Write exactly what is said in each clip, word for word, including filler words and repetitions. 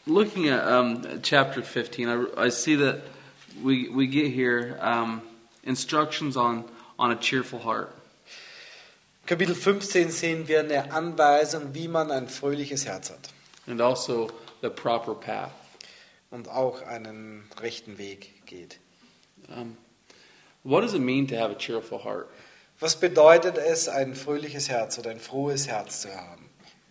looking at um, chapter fifteen, I, I see that we we get here um, instructions on on a cheerful heart. Kapitel fünfzehn sehen wir eine Anweisung, wie man ein fröhliches Herz hat. And also the proper path. Und auch einen rechten Weg geht. Um, what does it mean to have a cheerful heart? Was bedeutet es, ein fröhliches Herz oder ein frohes Herz zu haben?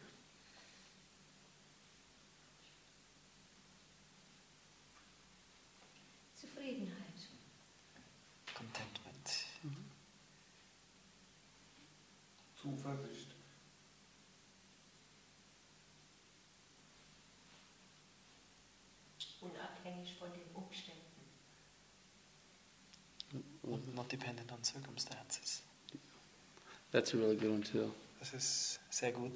Zufriedenheit. Contentment. Zuversicht. Unabhängig von den Umständen. Not dependent on circumstances. That's a really good one too. Das ist sehr gut.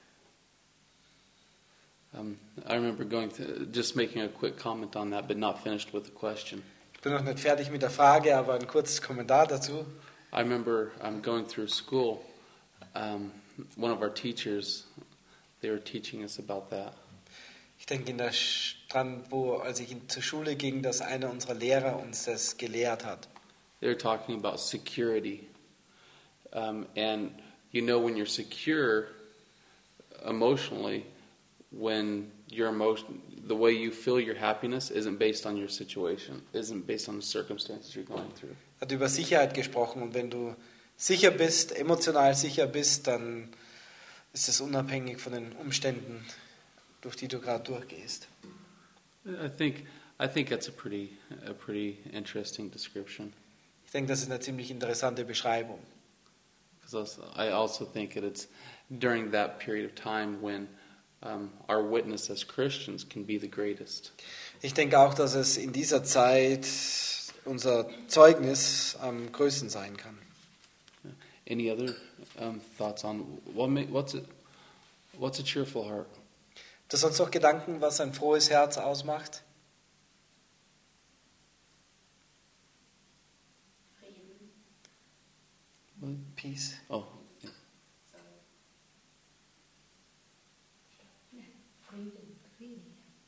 Um, I remember going to, just making a quick comment on that, but not finished with the question. Ich bin noch nicht fertig mit der Frage, aber ein kurzes Kommentar dazu. I remember um, going through school. Um, one of our teachers, they were teaching us about that. Ich denke in der dran, wo als ich in, zur Schule ging, dass einer unserer Lehrer uns das gelehrt hat. They were talking about security, um, and you know when you're secure emotionally, when your emotion, the way you feel your happiness isn't based on your situation, isn't based on the circumstances you're going through. Er hat über Sicherheit gesprochen und wenn du sicher bist, emotional sicher bist, dann ist es unabhängig von den Umständen, durch die du gerade durchgehst. I think I think that's a pretty a pretty interesting description. Ich denke, das ist eine ziemlich interessante Beschreibung. Because I also think that it's during that period of time when um, our witness as Christians can be the greatest. Ich denke auch, dass es in dieser Zeit unser Zeugnis am größten sein kann. Any other um, thoughts on what may, what's it, what's a cheerful heart? Hast du sonst noch Gedanken, was ein frohes Herz ausmacht? Peace. Oh, yeah. Frieden, Frieden.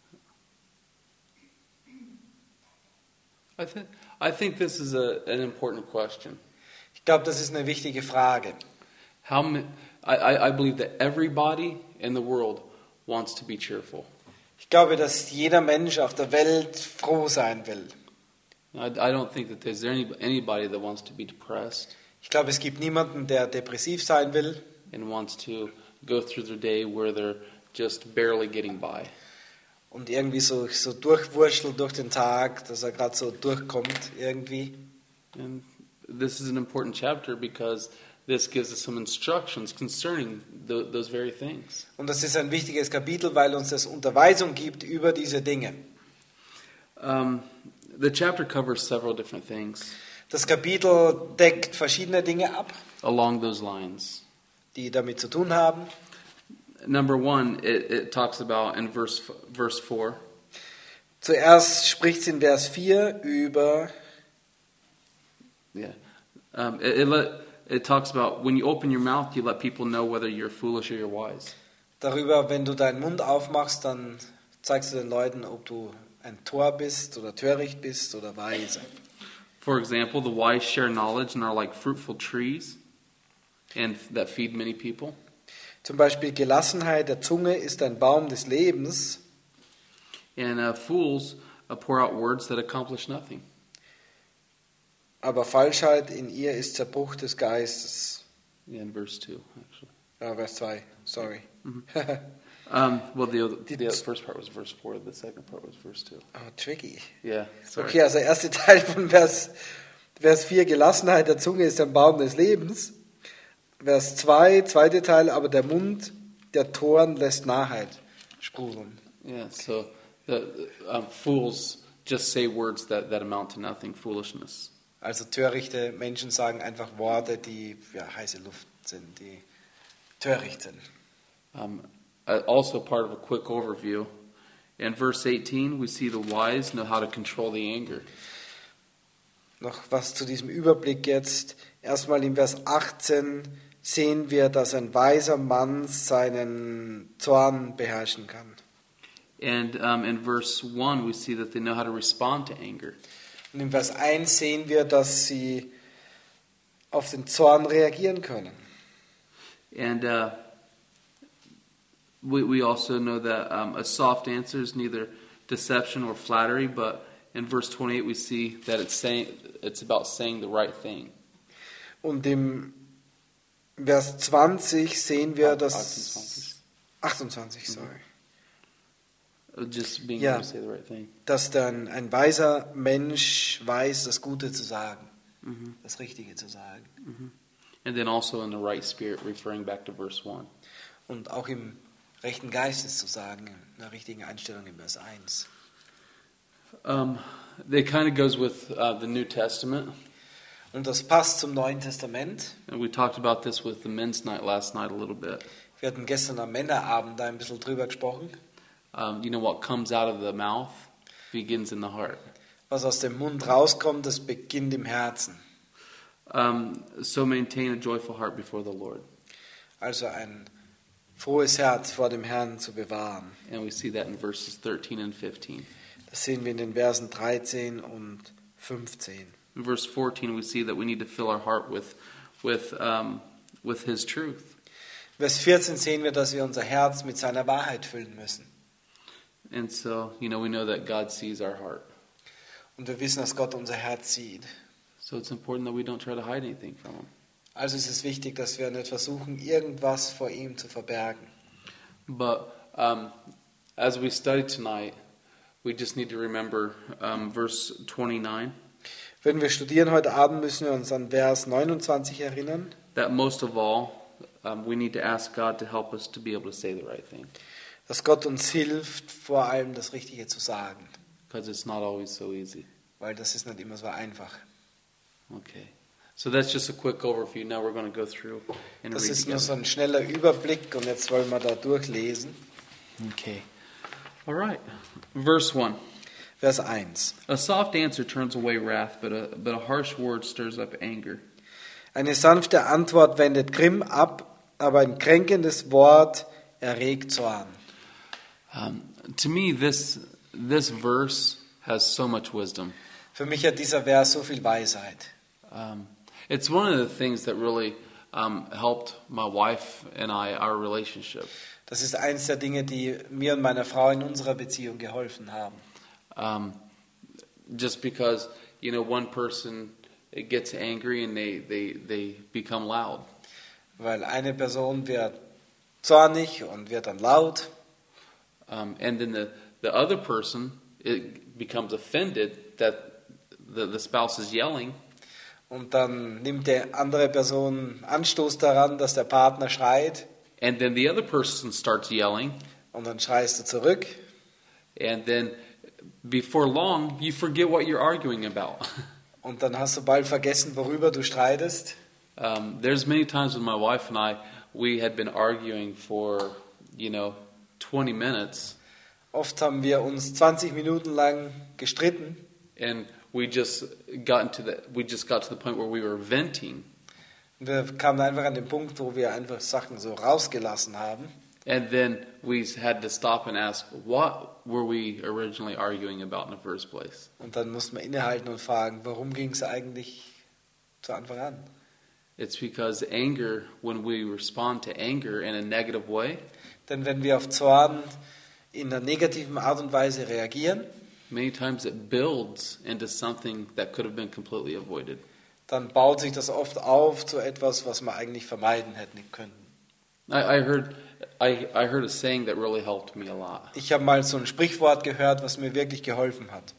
I think I think this is a, an important question. Ich glaube, das ist eine wichtige Frage. How ma- I, I I believe that everybody in the world wants to be cheerful. Ich glaube, dass jeder Mensch auf der Welt froh sein will. I, I don't think that there's any, anybody that wants to be depressed Ich glaube, es gibt niemanden, der depressiv sein will and wants to go through their day where they're just barely getting by. und irgendwie so, so durchwurschtelt durch den Tag, dass er gerade so durchkommt irgendwie. And this is an important chapter because this gives us some instructions concerning th- those very things. Und das ist ein wichtiges Kapitel, weil uns das Unterweisung gibt über diese Dinge. Um, the chapter covers several different things Das Kapitel deckt verschiedene Dinge ab, along those lines. die damit zu tun haben. Number one, it, it talks about in verse verse four. Zuerst spricht es in Vers vier über, Yeah, um, it, it let it talks about when you open your mouth, you let people know whether you're foolish or you're wise. darüber, wenn du deinen Mund aufmachst, dann zeigst du den Leuten, ob du ein Tor bist oder töricht bist oder weise. For example, the wise share knowledge and are like fruitful trees, and that feed many people. Zum Beispiel Gelassenheit der Zunge ist ein Baum des Lebens, And uh, fools uh, pour out words that accomplish nothing. aber Falschheit in ihr ist Zerbruch des Geistes. Yeah, in verse two, actually. Ah, Vers zwei, sorry. Um, well, the, other, the first part was verse four. The second part was verse two. Oh, tricky. Yeah, sorry. Okay, also der erste Teil von Vers, Vers vier, Gelassenheit der Zunge ist ein Baum des Lebens. Vers zwei, zweite Teil, aber der Mund der Toren lässt Narrheit sprudeln. Yeah, so the, um, fools just say words that, that amount to nothing, foolishness. Also törichte Menschen sagen einfach Worte, die ja, heiße Luft sind, die töricht sind. Um, uh, also part of a quick overview. In verse eighteen, we see the wise know how to control the anger. Noch was zu diesem Überblick jetzt. Erstmal in Vers achtzehn sehen wir, dass ein weiser Mann seinen Zorn beherrschen kann. And um, in verse one, we see that they know how to respond to anger. Und im Vers eins sehen wir, dass sie auf den Zorn reagieren können. And uh, we, we also know that um, a soft answer is neither deception or flattery, but in verse twenty-eight we see that it's saying it's about saying the right thing. Und im Vers zwanzig sehen wir, dass... achtundzwanzig. achtundzwanzig, sorry. Just being Ja. able to say the right thing. Dass dann ein weiser Mensch weiß, das Gute zu sagen, Mhm. das Richtige zu sagen. And then also in the right spirit, referring back to verse one. Und auch im rechten Geistes zu sagen, in der richtigen Einstellung im Vers eins. Um, it kind of goes with uh, the New Testament. Und das passt zum Neuen Testament. And we talked about this with the men's night last night a little bit. Wir hatten gestern am Männerabend da ein bisschen drüber gesprochen. Um, you know, what comes out of the mouth begins in the heart. Was aus dem Mund rauskommt, das beginnt im Herzen. Um, so maintain a joyful heart before the Lord. Also ein frohes Herz vor dem Herrn zu bewahren. And we see that in verses thirteen and fifteen. Das sehen wir in den Versen dreizehn und fünfzehn. In verse fourteen, we see that we need to fill our heart with, with, um, with His truth. Vers vierzehn sehen wir, dass wir unser Herz mit seiner Wahrheit füllen müssen. And so, you know, we know that God sees our heart. Und wir wissen, dass Gott unser Herz sieht. So it's important that we don't try to hide anything from Him. Also ist es wichtig, dass wir nicht versuchen, irgendwas vor ihm zu verbergen. But um, as we study tonight, we just need to remember um, verse twenty-nine, Wenn wir studieren heute Abend, müssen wir uns an Vers neunundzwanzig erinnern, that most of all, um, we need to ask God to help us to be able to say the right thing. dass Gott uns hilft, vor allem das Richtige zu sagen. Because it's not always so easy. Weil das ist nicht immer so einfach. Okay. So that's just a quick overview. Now we're going to go through and Das read ist nur so together. ein schneller Überblick und jetzt wollen wir da durchlesen. Okay. All right. Verse one. Vers eins. A soft answer turns away wrath, but a, but a harsh word stirs up anger. Eine sanfte Antwort wendet Grimm ab, aber ein kränkendes Wort erregt Zorn. Um, to me, this this verse has so much wisdom. Für mich hat dieser Vers so viel Weisheit. Um, it's one of the things that really um, helped my wife and I, our relationship. Das ist eines der Dinge, die mir und meiner Frau in unserer Beziehung geholfen haben. Um, just because, you know, one person gets angry and they, they, they become loud. Weil eine Person wird zornig und wird dann laut. Um, and then the, the other person it becomes offended that the, the spouse is yelling. Und dann nimmt die andere Person Anstoß daran, dass der Partner schreit. And then the other person starts yelling. Und dann schreist du zurück. And then before long, you forget what you're arguing about. Und dann hast du bald vergessen, worüber du streitest. Um, there's many times when my wife and I, we had been arguing for, you know, twenty minutes. Oft haben wir uns zwanzig Minuten lang gestritten. And we just got to the, we just got to the point where we were venting. Und wir kamen einfach an den Punkt, wo wir einfach Sachen so rausgelassen haben. And then we had to stop and ask, what were we originally arguing about in the first place? Und dann mussten wir innehalten und fragen, warum ging es eigentlich zu Anfang an? It's because anger, when we respond to anger in a negative way, Denn wenn wir auf Zorn in einer negativen Art und Weise reagieren, many times it builds into something that could have been completely avoided. dann baut sich das oft auf zu etwas, was wir eigentlich vermeiden hätten können. I, I heard I, I heard a saying that really helped me a lot. Ich habe mal so ein Sprichwort gehört, was mir wirklich geholfen hat.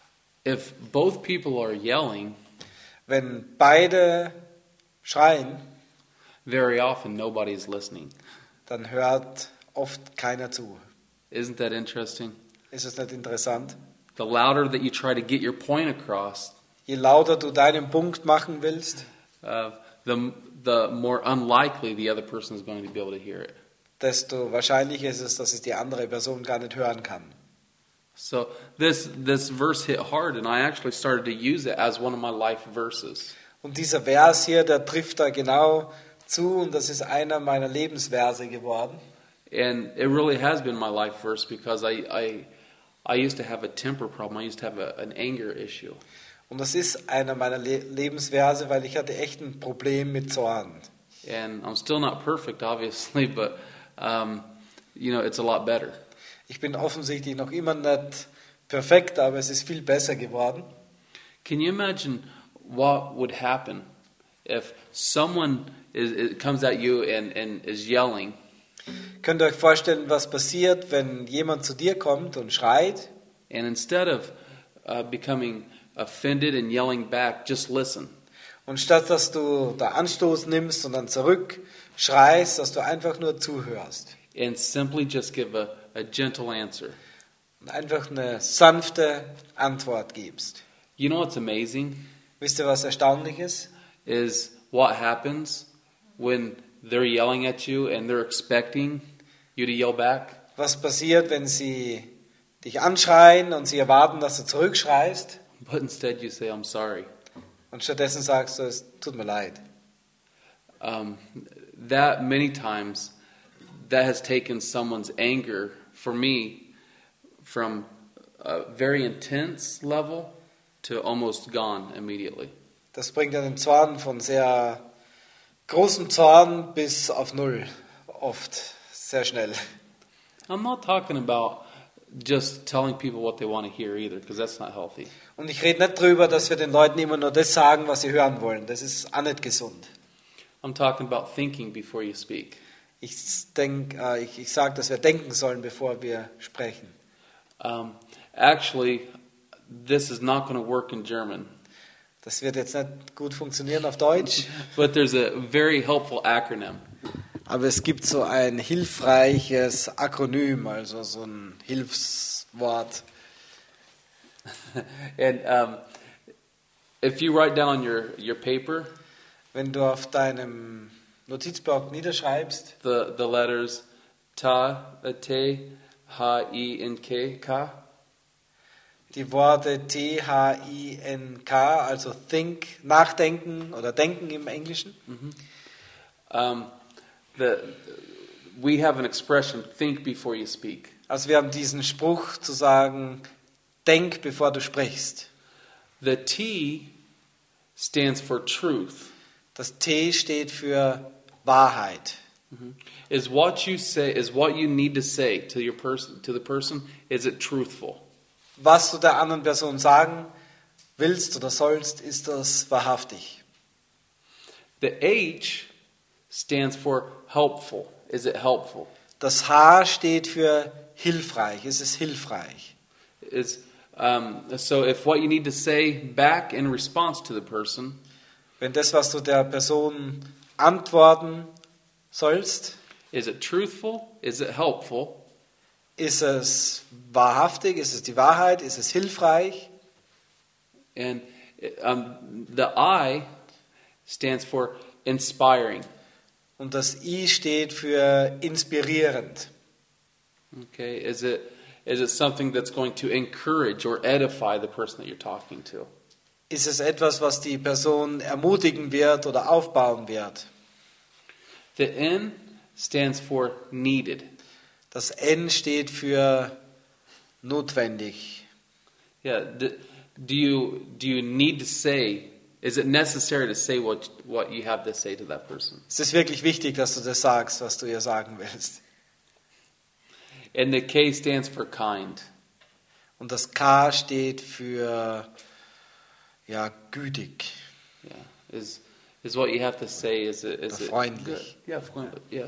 If both people are yelling, Wenn beide schreien, very often nobody's listening. dann hört oft keiner zu. Isn't that interesting? Ist es nicht interessant? The louder that you try to get your point across, Je lauter du deinen Punkt machen willst, uh, the the more unlikely the other person is going to be able to hear it. desto wahrscheinlicher ist es, dass es die andere Person gar nicht hören kann. So this this verse hit hard, and I actually started to use it as one of my life verses. Und dieser Vers hier, der trifft da genau zu und das ist einer meiner Lebensverse geworden. And it really has been my life verse because I, I, I used to have a temper problem. I used to have a, an anger issue. Und das ist einer meiner Le- Lebensverse, weil ich hatte echt ein Problem mit Zorn. And I'm still not perfect, obviously, but, um, you know, it's a lot better. Ich bin offensichtlich noch immer nicht perfekt, aber es ist viel besser geworden. Can you imagine what would happen if someone is, is, comes at you and, and is yelling, Könnt ihr euch vorstellen, was passiert, wenn jemand zu dir kommt und schreit? and instead of uh, becoming offended and yelling back, just listen. Und statt dass du da Anstoß nimmst und dann zurück schreist, dass du einfach nur zuhörst And simply just give a, a gentle answer. und einfach eine sanfte Antwort gibst. You know what's amazing Wisst ihr, was erstaunlich ist? is what happens when they're yelling at you and they're expecting you to yell back. Was passiert, wenn sie dich anschreien und sie erwarten, dass du zurückschreist But instead you say, I'm sorry. und stattdessen sagst du, es tut mir leid. Um, that many times, that has taken someone's anger, for me, from a very intense level to almost gone immediately. Das bringt einen Zorn von sehr großem Zorn bis auf Null, oft, sehr schnell. I'm not talking about just telling people what they want to hear either, because that's not healthy. Und ich rede nicht drüber, dass wir den Leuten immer nur das sagen, was sie hören wollen. Das ist auch nicht gesund. I'm talking about thinking before you speak. Ich denk, äh, ich, ich sage, dass wir denken sollen, bevor wir sprechen. Um, actually, this is not going to work in German, Das wird jetzt nicht gut funktionieren auf Deutsch, but there's a very helpful acronym. aber es gibt so ein hilfreiches Akronym, also so ein Hilfswort. And um, if you write down on your, your paper Wenn du auf deinem Notizblock niederschreibst, the, the letters ta, uh, te, ha, i, n, k, ka, die Worte T H I N K, also think, nachdenken oder denken im Englischen. um, the, we have an expression, think before you speak. Also wir haben diesen Spruch zu sagen, denk bevor du sprichst. The T stands for truth. Das T steht für Wahrheit. Is what you say, is what you need to say to your person, to the person, is it truthful? Was du der anderen Person sagen willst oder sollst, ist das wahrhaftig. The H stands for helpful. Is it helpful? Das H steht für hilfreich. Ist es hilfreich? Is um, so if what you need to say back in response to the person Wenn das, was du der Person antworten sollst, is it truthful? Is it helpful? ist es wahrhaftig? Ist es die Wahrheit? Ist es hilfreich? And um, the I stands for inspiring. Und das I steht für inspirierend. Okay, is it is it something that's going to encourage or edify the person that you're talking to? Ist es etwas, was die Person ermutigen wird oder aufbauen wird? The N stands for needed. Das N steht für notwendig. Yeah, do, do you do you need to say? Is it necessary to say what what you have to say to that person? Es ist wirklich wichtig, dass du das sagst, was du ihr sagen willst. And the K stands for kind. Und das K steht für ja, gütig. Yeah, is is what you have to say? Is it is it Freundlich. good? Yeah, freundlich. Yeah.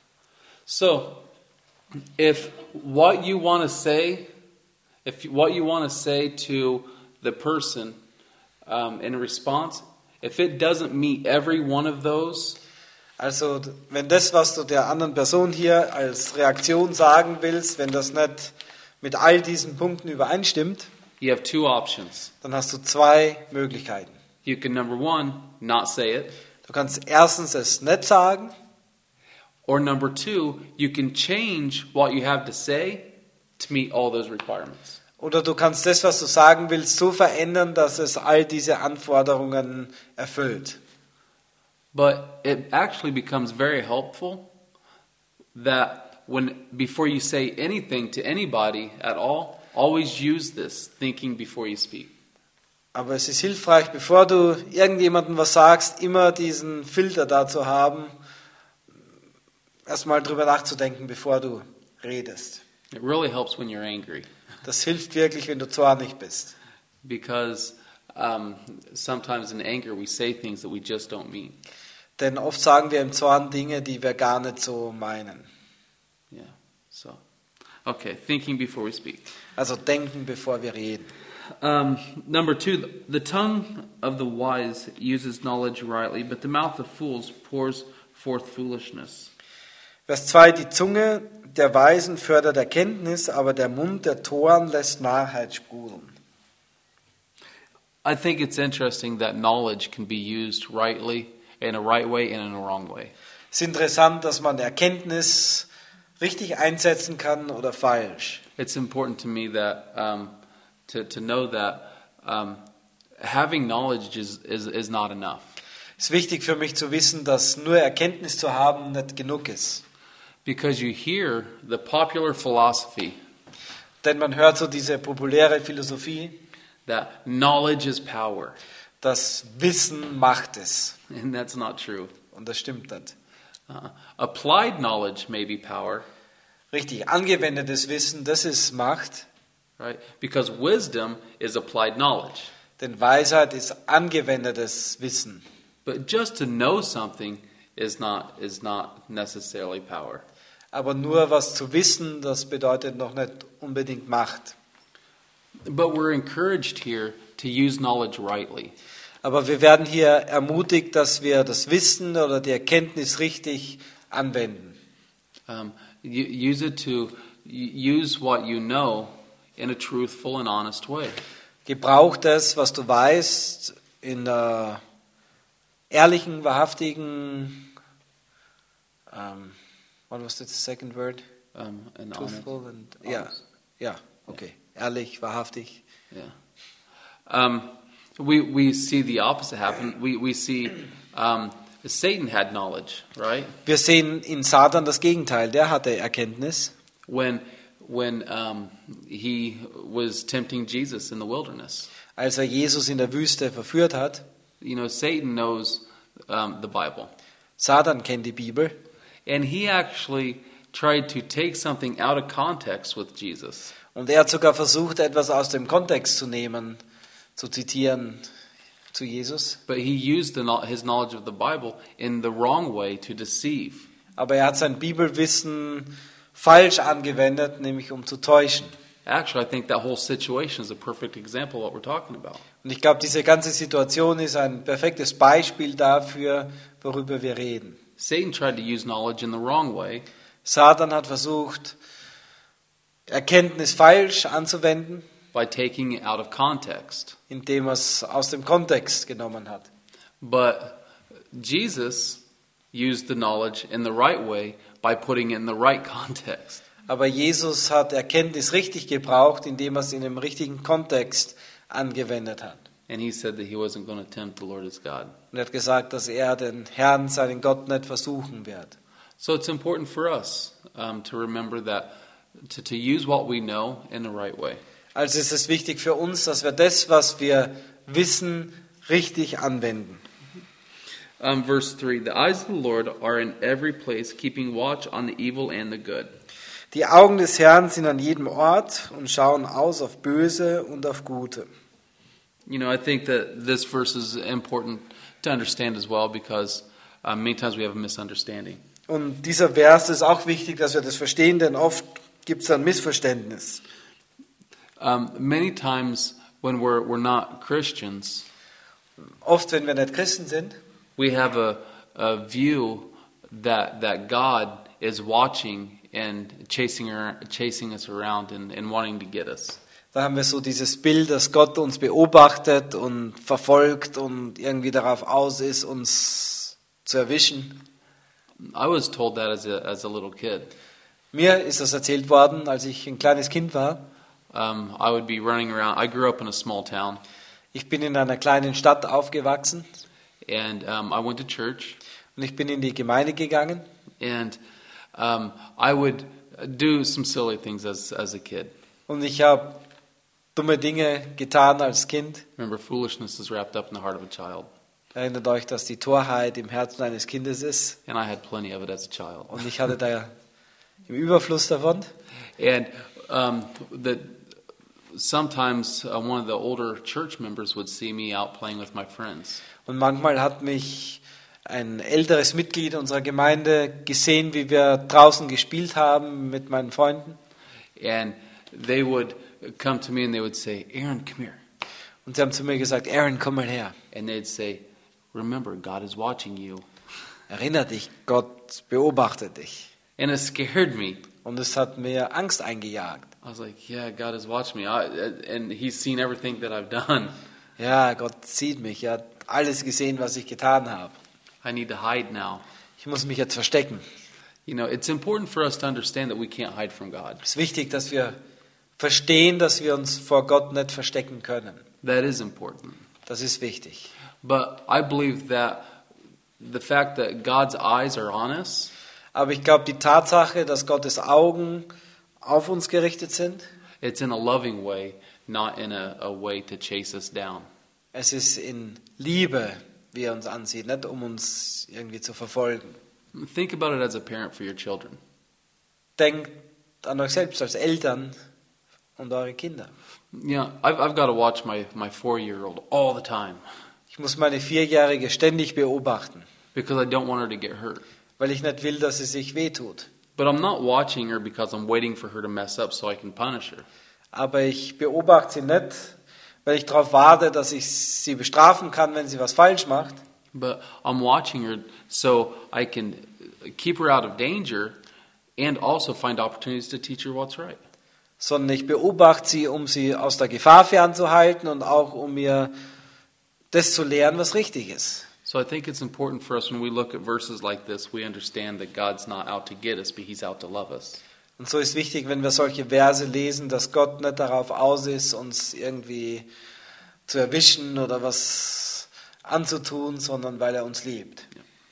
So, if what you want to say, if what you want to say to the person um, in response, if it doesn't meet every one of those, Also, wenn das, was du der anderen Person hier als Reaktion sagen willst, wenn das nicht mit all diesen Punkten übereinstimmt, you have two options. dann hast du zwei Möglichkeiten. You can, number one, not say it, Du kannst erstens es nicht sagen, or number two, you can change what you have to say to meet all those requirements. oder du kannst das, was du sagen willst, so verändern, dass es all diese Anforderungen erfüllt. But it actually becomes very helpful that when before you say anything to anybody at all, always use this thinking before you speak. Aber es ist hilfreich, bevor du irgendjemandem was sagst, immer diesen Filter da zu haben, erstmal drüber nachzudenken, bevor du redest. It really helps when you're angry, Das hilft wirklich, wenn du zornig bist. because um, sometimes in anger we say things that we just don't mean. Denn oft sagen wir im Zorn Dinge, die wir gar nicht so meinen. Yeah. So, okay, thinking before we speak. Also denken, bevor wir reden. Um, number two, the tongue of the wise uses knowledge rightly, but the mouth of fools pours forth foolishness. Vers zwei, die Zunge der Weisen fördert Erkenntnis, aber der Mund der Toren lässt Narrheit sprudeln. I think it's interesting that knowledge can be used rightly, in a right way and in a wrong way. Es ist interessant, dass man Erkenntnis richtig einsetzen kann oder falsch. It's important to me that um, to to know that um, having knowledge is, is is not enough. Es ist wichtig für mich zu wissen, dass nur Erkenntnis zu haben nicht genug ist. Because you hear the popular philosophy Denn man hört so diese populäre Philosophie, that knowledge is power, dass Wissen macht es. and that's not true. Und das stimmt nicht. Uh, applied knowledge may be power, Richtig, angewendetes Wissen, das ist Macht. right? Because wisdom is applied knowledge. Denn Weisheit ist angewendetes Wissen. But just to know something is not is not necessarily power. Aber nur was zu wissen, das bedeutet noch nicht unbedingt Macht. But we're encouraged here to use knowledge rightly. Aber wir werden hier ermutigt, dass wir das Wissen oder die Erkenntnis richtig anwenden. Um, you, use it to use what you know in a truthful and honest way. Gebrauch das, was du weißt, in einer ehrlichen, wahrhaftigen, um, what was the second word? Um, and honest. Truthful and, ja, ja, okay, ehrlich, wahrhaftig. Yeah. Um, we we see the opposite happen. We we see um, Satan had knowledge, right? Wir sehen in Satan das Gegenteil, der hatte Erkenntnis. When when um, he was tempting Jesus in the wilderness. Als er Jesus in der Wüste verführt hat. You know, Satan knows um, the Bible, Satan kennt die Bibel. and he actually tried to take something out of context with Jesus. Und er hat sogar versucht, etwas aus dem Kontext zu nehmen, zu zitieren zu Jesus. But he used the, kno- his knowledge of the Bible in the wrong way to deceive. Aber er hat sein Bibelwissen falsch angewendet, nämlich um zu täuschen. Actually, I think that whole situation is a perfect example of what we're talking about. Und ich glaube, diese ganze Situation ist ein perfektes Beispiel dafür, worüber wir reden. Satan tried to use knowledge in the wrong way, Satan hat versucht, Erkenntnis falsch anzuwenden, by taking it out of context. indem er es aus dem Kontext genommen hat. But Jesus used the knowledge in the right way by putting it in the right context. Aber Jesus hat Erkenntnis richtig gebraucht, indem er es in dem richtigen Kontext angewendet hat. And he said that he wasn't going to tempt the Lord his God. Und er hat gesagt, dass er den Herrn, seinen Gott, nicht versuchen wird. So it's important for us um, to remember that, to, to use what we know in the right way. Also ist es wichtig für uns, dass wir das, was wir wissen, richtig anwenden. Um, verse three, the eyes of the Lord are in every place, keeping watch on the evil and the good. Die Augen des Herrn sind an jedem Ort und schauen aus auf Böse und auf Gute. You know, I think that this verse is important to understand as well, because um, many times we have a misunderstanding. Und dieser Vers ist auch wichtig, dass wir das verstehen, denn oft gibt es ein Missverständnis. Um, many times when we're we're not Christians, Oft, wenn wir nicht Christen sind, we have a, a view that that God is watching and chasing ar- chasing us around and, and wanting to get us. da haben wir so dieses Bild, dass Gott uns beobachtet und verfolgt und irgendwie darauf aus ist, uns zu erwischen. I was told that as a as a little kid. Mir ist das erzählt worden, als ich ein kleines Kind war. Um, I would be running around. I grew up in a small town, Ich bin in einer kleinen Stadt aufgewachsen and um, I went to church. und ich bin in die Gemeinde gegangen. And um, I would do some silly things as as a kid. Und ich habe dumme Dinge getan als Kind. Remember, foolishness is wrapped up in the heart of a child, Erinnert euch, dass die Torheit im Herzen eines Kindes ist. and I had plenty of it as a child. Und ich hatte da im Überfluss davon. And um, that sometimes uh, one of the older church members would see me out playing with my friends, Und manchmal hat mich ein älteres Mitglied unserer Gemeinde gesehen, wie wir draußen gespielt haben mit meinen Freunden. and they would come to me and they would say, "Aaron, come here," Und sie haben zu mir gesagt, Aaron, komm mal her. and they'd say, "Remember, God is watching you," Erinner dich, Gott beobachtet dich. and it scared me. Und es hat mir Angst eingejagt. I was like, "Yeah, God is watching me," I, and He's seen everything that I've done. Ja, Gott sieht mich. Er hat alles gesehen, was ich getan habe. I need to hide now. Ich muss mich jetzt verstecken. You know, it's important for us to understand that we can't hide from God. Es ist wichtig, dass wir verstehen, dass wir uns vor Gott nicht verstecken können. That is important. Das ist wichtig. But I believe that the fact that God's eyes are on us, Aber ich glaube, die Tatsache, dass Gottes Augen auf uns gerichtet sind, it's in a loving way, not in a, a way to chase us down. es ist in Liebe, wie er uns ansieht, nicht um uns irgendwie zu verfolgen. Think about it as a parent for your children. Denkt an euch selbst als Eltern und eure Kinder. Yeah, I've, I've got to watch my, my four-year-old all the time Ich muss meine Vierjährige ständig beobachten, because I don't want her to get hurt. weil ich nicht will, dass sie sich wehtut. But I'm not watching her because I'm waiting for her to mess up so I can punish her. Aber ich beobachte sie nicht, weil ich darauf warte, dass ich sie bestrafen kann, wenn sie was falsch macht, But I'm watching her so I can keep her out of danger and also find opportunities to teach her what's right. sondern ich beobachte sie, um sie aus der Gefahr fernzuhalten und auch um ihr das zu lehren, was richtig ist. So I think it's important for us when we look at verses like this, we understand that God's not out to get us, but He's out to love us. Und so ist wichtig, wenn wir solche Verse lesen, dass Gott nicht darauf aus ist, uns irgendwie zu erwischen oder was anzutun, sondern weil er uns liebt.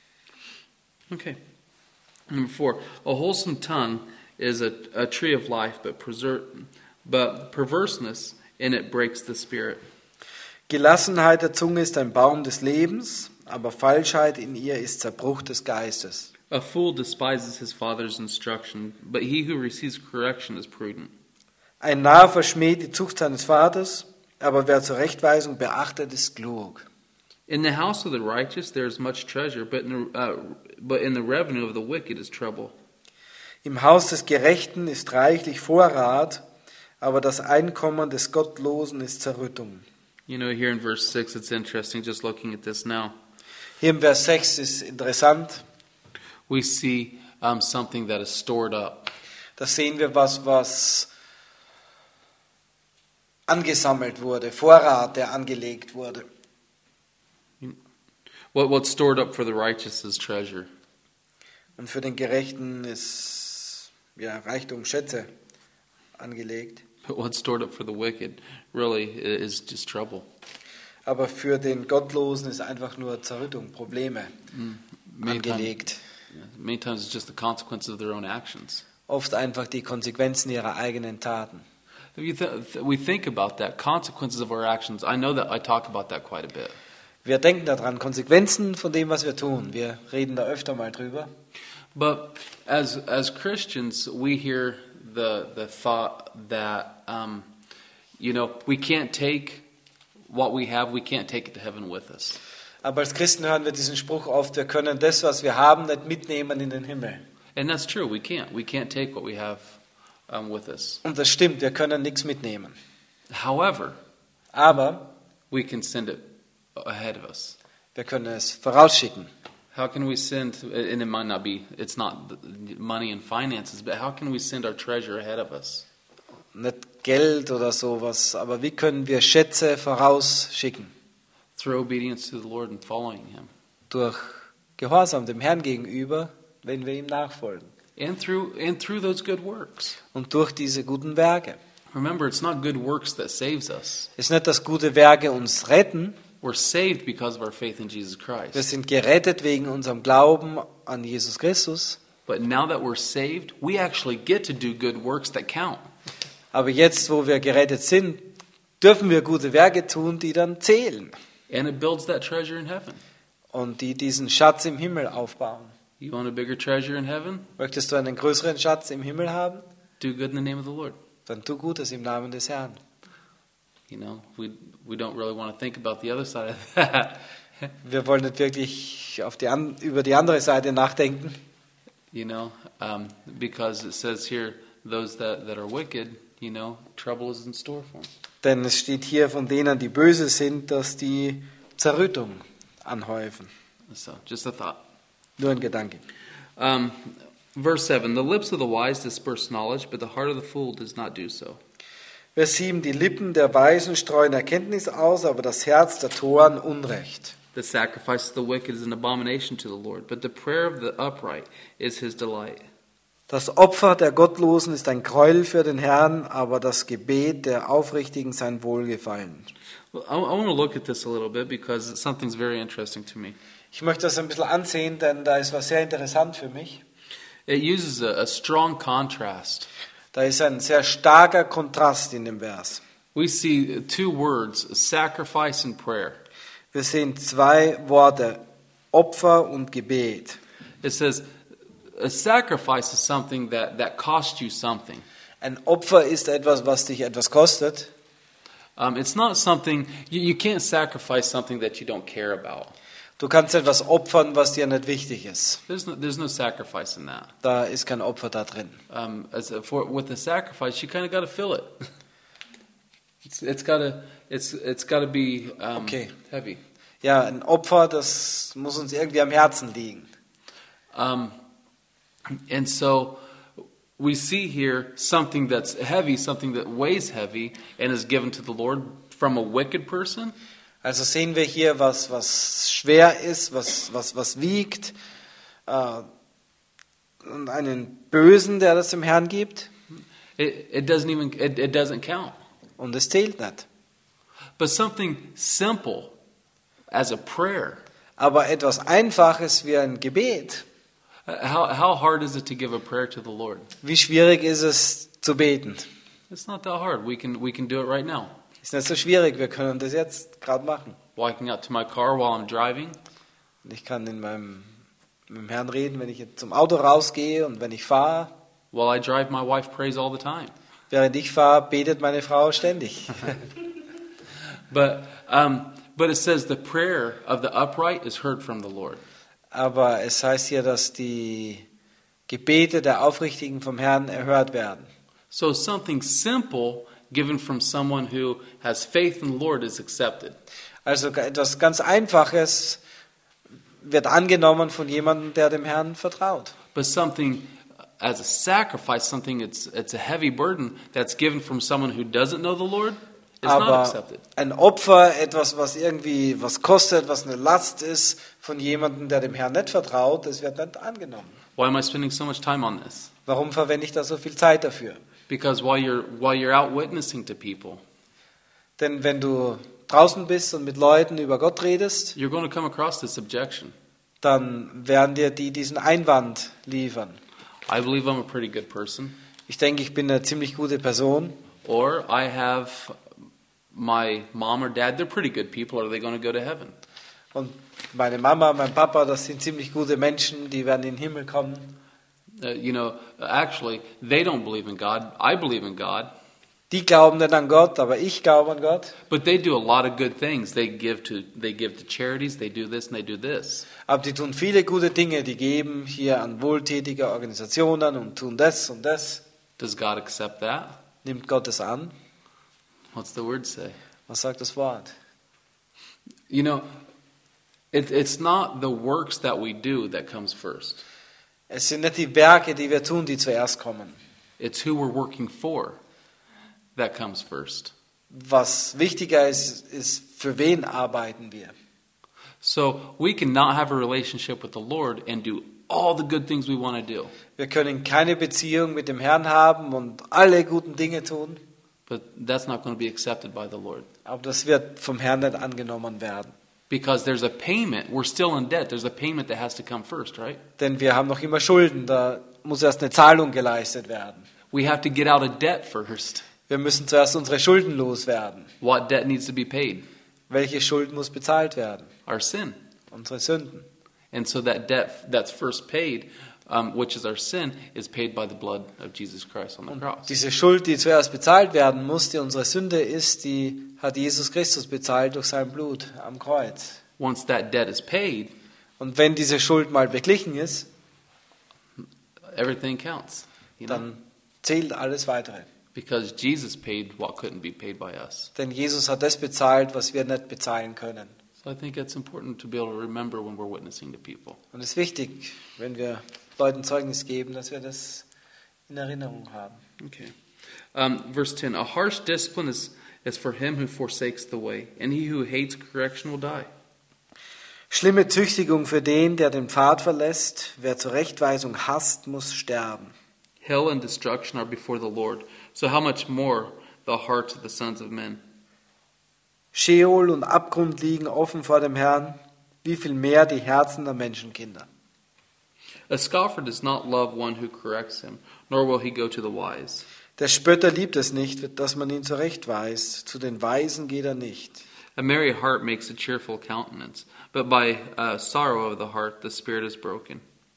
Okay. Number four, a wholesome tongue is a, a tree of life, but, preser- but perverseness in it breaks the spirit. Gelassenheit der Zunge ist ein Baum des Lebens, aber Falschheit in ihr ist Zerbruch des Geistes. A fool despises his father's instruction, but he who receives correction is prudent. Ein Narr verschmäht die Zucht seines Vaters, aber wer Zurechtweisung beachtet, ist klug. In the house of the righteous there is much treasure, but in the, uh, but in the revenue of the wicked is trouble. Im Haus des Gerechten ist reichlich Vorrat, aber das Einkommen des Gottlosen ist Zerrüttung. You know, here in verse six, it's interesting just looking at this now. Hier im Vers sechs ist interessant, We see um, something that is stored up. da sehen wir was, was angesammelt wurde, Vorrat, der angelegt wurde. What, what's stored up for the righteous is treasure. Und für den Gerechten ist ja, Reichtum, Schätze angelegt. But what's stored up for the wicked really is just trouble. Aber für den Gottlosen ist einfach nur Zerrüttung, Probleme Many, time, angelegt. many times it's just the consequences of their own actions. Oft einfach die Konsequenzen ihrer eigenen Taten. If you th- we think about that, consequences of our actions, I know that I talk about that quite a bit. Wir denken daran, Konsequenzen von dem, was wir tun. Wir reden da öfter mal drüber. But as as Christians, we hear the the thought that um, you know we can't take what we have, we can't take it to heaven with us. Aber als Christen hören wir diesen Spruch oft, wir können das, was wir haben, nicht mitnehmen in den Himmel. And that's true. We can't. We can't take what we have um, with us. Und das stimmt, wir können nichts mitnehmen. However, Aber we can send it ahead of us. wir können es vorausschicken. How can we send? And it might not be. It's not money and finances, but how can we send our treasure ahead of us? Nicht Geld oder sowas, aber wie können wir Schätze vorausschicken? Through obedience to the Lord and following Him, Durch Gehorsam dem Herrn gegenüber, wenn wir ihm nachfolgen. and through and through those good works. Und durch diese guten Werke. Remember, it's not good works that saves us. Es ist nicht, dass gute Werke uns retten. We're saved because of our faith in Jesus Wir Christ. sind gerettet wegen unserem Glauben an Jesus Christus. But now that we're saved, we actually get to do good works that count. Aber jetzt, wo wir gerettet sind, dürfen wir gute Werke tun, die dann zählen And it builds that treasure in heaven. und die diesen Schatz im Himmel aufbauen. You want a bigger treasure in heaven? Möchtest du einen größeren Schatz im Himmel haben? Do good in the name of the Lord. Dann tu Gutes im Namen des Herrn. You know, we we don't really want to think about the other side of that. Wir wollen nicht wirklich auf die an, über die andere Seite nachdenken, You know, um, because it says here, those that, that are wicked, you know, trouble is in store for them. denn es steht hier von denen, die böse sind, dass die Zerrüttung anhäufen. So, just a thought. Nur ein Gedanke. Um, verse seven, the lips of the wise disperse knowledge, but the heart of the fool does not do so. Vers sieben, die Lippen der Weisen streuen Erkenntnis aus, aber das Herz der Toren Unrecht. The sacrifice of the wicked is an abomination to the Lord, but the prayer of the upright is his delight. Das Opfer der Gottlosen ist ein Gräuel für den Herrn, aber das Gebet der Aufrichtigen sein Wohlgefallen. Well, I, I want to look at this a little bit because something's very interesting to me. Ich möchte das ein bisschen ansehen, denn da ist was sehr interessant für mich. It uses a, a strong contrast. Da ist ein sehr starker Kontrast in dem Vers. We see two words, sacrifice and prayer. Wir sehen zwei Worte, Opfer und Gebet. It says a sacrifice is something that, that costs you something. Ein Opfer ist etwas, was dich etwas kostet. Um, it's not something, you, you can't sacrifice something that you don't care about. Du kannst etwas opfern, was dir nicht wichtig ist. There's no, there's no sacrifice in that. Da ist kein Opfer da drin. Um, as a, for, with the sacrifice, you kind of got to feel it. It's, it's got to it's, it's got to be um, Okay. heavy. Ja, ein Opfer, das muss uns irgendwie am Herzen liegen. Um, and so we see here something that's heavy, something that weighs heavy, and is given to the Lord from a wicked person. Also sehen wir hier, was, was schwer ist, was, was, was wiegt, äh, und einen Bösen, der das dem Herrn gibt, It, it doesn't even it, it doesn't count. und es zählt nicht. But something simple as a prayer. Aber etwas Einfaches wie ein Gebet, How how hard is it to give a prayer to the Lord? wie schwierig ist es zu beten? It's not that hard. We can we can do it right now. Ist nicht so schwierig, wir können das jetzt gerade machen. Walking out to my car while I'm driving. Und ich kann in meinem, mit dem Herrn reden, wenn ich jetzt zum Auto rausgehe und wenn ich fahre. While I drive, my wife prays all the time. Während ich fahre, betet meine Frau ständig. But um, but it says the prayer of the upright is heard from the Lord. Aber es heißt hier, dass die Gebete der Aufrichtigen vom Herrn erhört werden. So something simple given from someone who has faith in the Lord is accepted. Also etwas ganz Einfaches wird angenommen von jemandem, der dem Herrn vertraut. But something as a sacrifice, something it's it's a heavy burden that's given from someone who doesn't know the Lord is not Aber accepted. ein Opfer, etwas, was irgendwie was kostet, was eine Last ist, von jemandem, der dem Herrn nicht vertraut, das wird nicht angenommen. Why am I spending so much time on this? Warum verwende ich da so viel Zeit dafür? Because while you're while you're out witnessing to people, Denn wenn du draußen bist und mit Leuten über Gott redest, you're going to come across this objection. dann werden dir die diesen Einwand liefern. I believe I'm a pretty good person, Ich denke, ich bin eine ziemlich gute Person. or I have my mom or dad, they're pretty good people. Are they going to go to heaven? Und meine Mama, mein Papa, das sind ziemlich gute Menschen, die werden in den Himmel kommen. Uh, you know, actually, they don't believe in God. I believe in God. Die glauben nicht an Gott, aber ich glaube an Gott. But they do a lot of good things. They give to they give to charities. They do this and they do this. Aber die tun viele gute Dinge, die geben hier an wohltätige Organisationen und tun das und das. Does God accept that? Nimmt Gott es an? What's the word say? Was sagt das Wort? You know, it, it's not the works that we do that comes first. Es sind nicht die Werke, die wir tun, die zuerst kommen. It's who we're working for that comes first. Was wichtiger ist, ist, für wen arbeiten wir? So we cannot have a relationship with the Lord and do all the good things we want to do. Wir können keine Beziehung mit dem Herrn haben und alle guten Dinge tun, But that's not going to be accepted by the Lord. aber das wird vom Herrn nicht angenommen werden. Because there's a payment. We're still in debt. There's a payment that has to come first, right? Denn wir haben noch immer Schulden, da muss erst eine Zahlung geleistet werden. We have to get out of debt first. Wir müssen zuerst unsere Schulden loswerden. What debt needs to be paid? Welche Schulden muss bezahlt werden? Our sin. Unsere Sünden. And so that debt that's first paid, um, which is our sin, is paid by the blood of Jesus Christ on the cross. Diese Schuld, die zuerst bezahlt werden muss, die unsere Sünde ist, die hat Jesus Christus bezahlt durch sein Blut am Kreuz. Once that debt is paid, Und wenn diese Schuld mal beglichen ist, everything counts. You know? dann zählt alles Weitere. Because Jesus paid what couldn't be paid by us. Denn Jesus hat das bezahlt, was wir nicht bezahlen können. So I think it's important to be able to remember when we're witnessing to people. Und es ist wichtig, wenn wir Leuten Zeugnis geben, dass wir das in Erinnerung haben. Okay. Um, verse ten, a harsh discipline is, is for him who forsakes the way, and he who hates correction will die. Schlimme Züchtigung für den, der den Pfad verlässt. Wer Zurechtweisung hasst, muss sterben. Hell and destruction are before the Lord, so how much more the hearts of the sons of men. Scheol und Abgrund liegen offen vor dem Herrn, wie viel mehr die Herzen der Menschenkinder. A scoffer does not love one who corrects him, nor will he go to the wise. Der Spötter liebt es nicht, dass man ihn zurechtweist. Zu den Weisen geht er nicht. A merry heart makes a cheerful countenance, but by uh, sorrow of the heart the spirit is broken.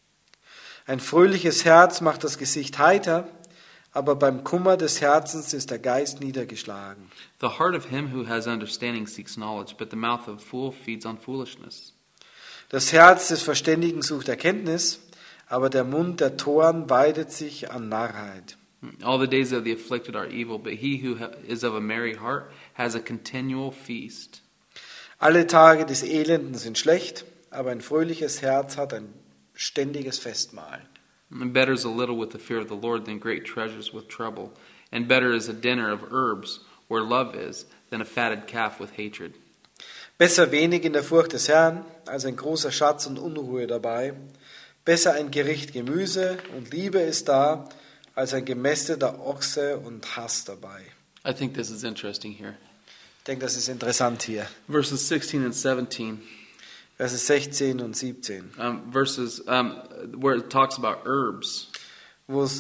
Ein fröhliches Herz macht das Gesicht heiter, aber beim Kummer des Herzens ist der Geist niedergeschlagen. The heart of him who has understanding seeks knowledge, but the mouth of a fool feeds on foolishness. Das Herz des Verständigen sucht Erkenntnis, aber der Mund der Toren weidet sich an Narrheit. All the days of the afflicted are evil, but he who is of a merry heart has a continual feast. Alle Tage des Elenden sind schlecht, aber ein fröhliches Herz hat ein ständiges Festmahl. And better is a little with the fear of the Lord than great treasures with trouble. And better is a dinner of herbs where love is than a fatted calf with hatred. Besser wenig in der Furcht des Herrn, als ein großer Schatz und Unruhe dabei. Besser ein Gericht Gemüse und Liebe ist da, als ein gemästeter Ochse und Hass dabei. I think this is interesting here. Ich denke, das ist interessant hier. Verses sixteen and seventeen. Verse sechzehn und siebzehn. Um, verses um, where it talks about herbs. Wo es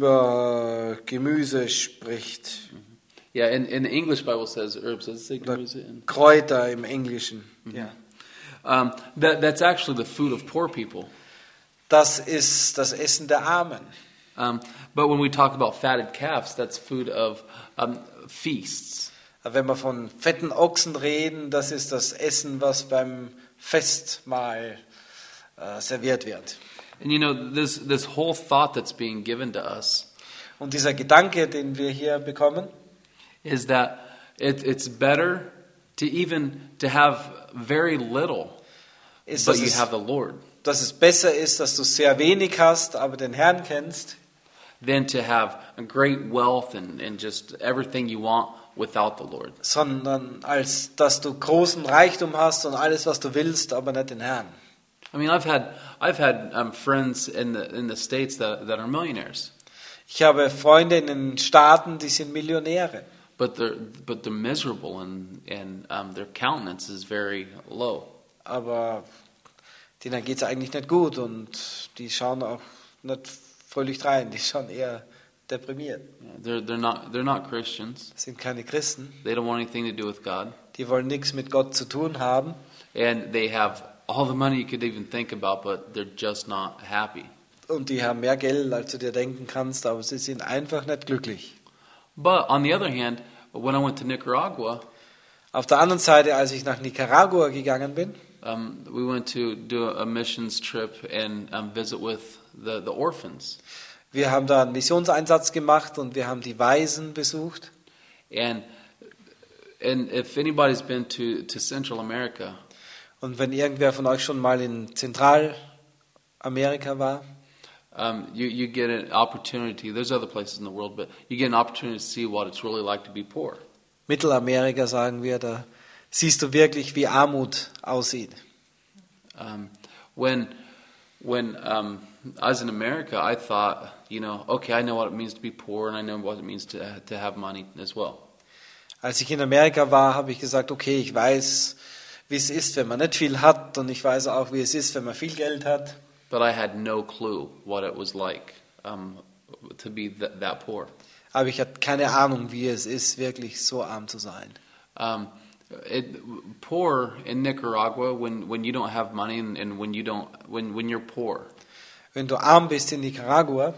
über Gemüse spricht. Yeah, in, in the English Bible says herbs. Does it say Oder gemüse? In? Kräuter im Englischen. Ja. Um, that, that's actually the food of poor people. Das ist das Essen der Armen. Um, but when we talk about fatted calves, that's food of um, feasts. Wenn wir von fetten Ochsen reden, das ist das Essen, was beim Festmahl äh, serviert wird. And you know, this, this whole thought that's being given to us Und dieser Gedanke, den wir hier bekommen, is that it, it's better to even to have very little, ist, but dass you es, have the Lord, dass es besser ist, dass du sehr wenig hast, aber den Herrn kennst, than to have a great wealth and, and just everything you want without the Lord. sondern als dass du großen Reichtum hast und alles, was du willst, aber nicht den Herrn. I mean, I've had I've had um, friends in the in the States that that are millionaires, Ich habe Freunde in den Staaten, die sind Millionäre, but they're but they're miserable and and um, their countenance is very low. aber denen geht es eigentlich nicht gut und die schauen auch nicht fröhlich rein, die schauen eher deprimiert. Yeah, they're they're not they're not Christians. Das sind keine Christen, They don't want anything to do with God, die wollen nichts mit Gott zu tun haben and they have all the money you could even think about, but they're just not happy. und die haben mehr Geld, als du dir denken kannst, aber sie sind einfach nicht glücklich. But on the other hand, when I went to Nicaragua, Auf der anderen Seite, als ich nach Nicaragua gegangen bin, um, we went to do a missions trip and um, visit with the, the orphans. wir haben da einen Missionseinsatz gemacht und wir haben die Waisen besucht. And and if anybody's been to, to Central America, Und wenn irgendwer von euch schon mal in Zentralamerika war, um, you, you get an opportunity. There's other places in the world, but you get an opportunity to see what it's really like to be poor. Mittelamerika sagen wir, da siehst du wirklich, wie Armut aussieht. Um, when when um, I was in America, I thought, you know, okay, I know what it means to be poor, and I know what it means to to have money as well. Als ich in Amerika war, habe ich gesagt, okay, ich weiß, wie es ist, wenn man nicht viel hat, und ich weiß auch, wie es ist, wenn man viel Geld hat. But I had no clue what it was like um, to be th- that poor. Aber ich hatte keine Ahnung, wie es ist, wirklich so arm zu sein. Um, it, poor in Nicaragua, when, when you don't have money and, and when you don't, when, when you're poor, Wenn du arm bist in Nicaragua,